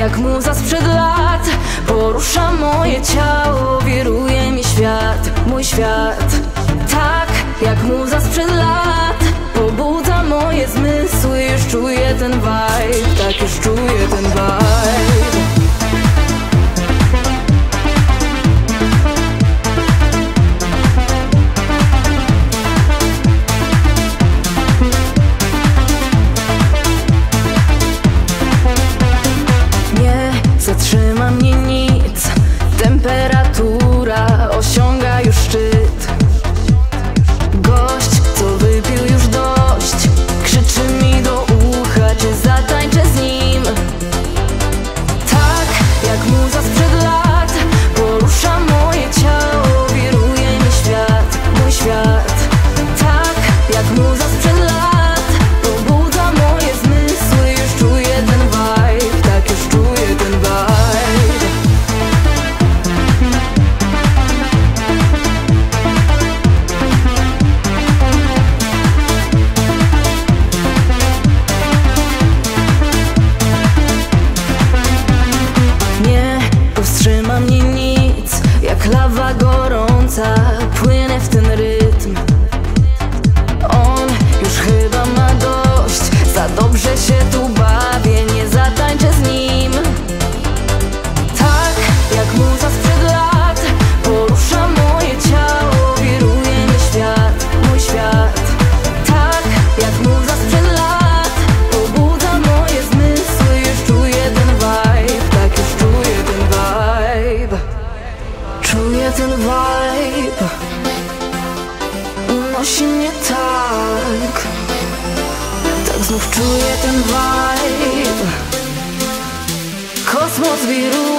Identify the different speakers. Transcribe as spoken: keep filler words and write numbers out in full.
Speaker 1: jak muza sprzed lat. Porusza moje ciało, wiruje mi świat, mój świat. Tak, jak muza sprzed lat, pobudza moje zmysły. Już czuję ten vibe, tak już czuję ten vibe. Zatrzyma mnie nic, temperatura osiąga już szczyt. Gość, co wypił już dość, krzyczy mi do ucha, czy zatańczę z nim. Tak, jak muza sprzed lat, porusza moje ciało, wiruje mi świat, mój świat. Tak, jak muza sprzed lat, pobudza moje zmysły. Już czuję ten vibe, tak już czuję ten vibe. Powstrzyma mnie nic, jak lawa gorąca, płynę w ten rytm. On już chyba ma dość, za dobrze się tu bawię, nie zatańczę z nim. Tak, jak muza sprzed lat, porusza moje ciało, wiruje mi świat, mój świat. Tak, jak muza sprzed lat, pobudza moje zmysły. Już czuję ten vibe, tak już czuję ten vibe. Czuję ten vibe, unosi mnie tak. Tak znów czuję ten vibe. Kosmos wiruje.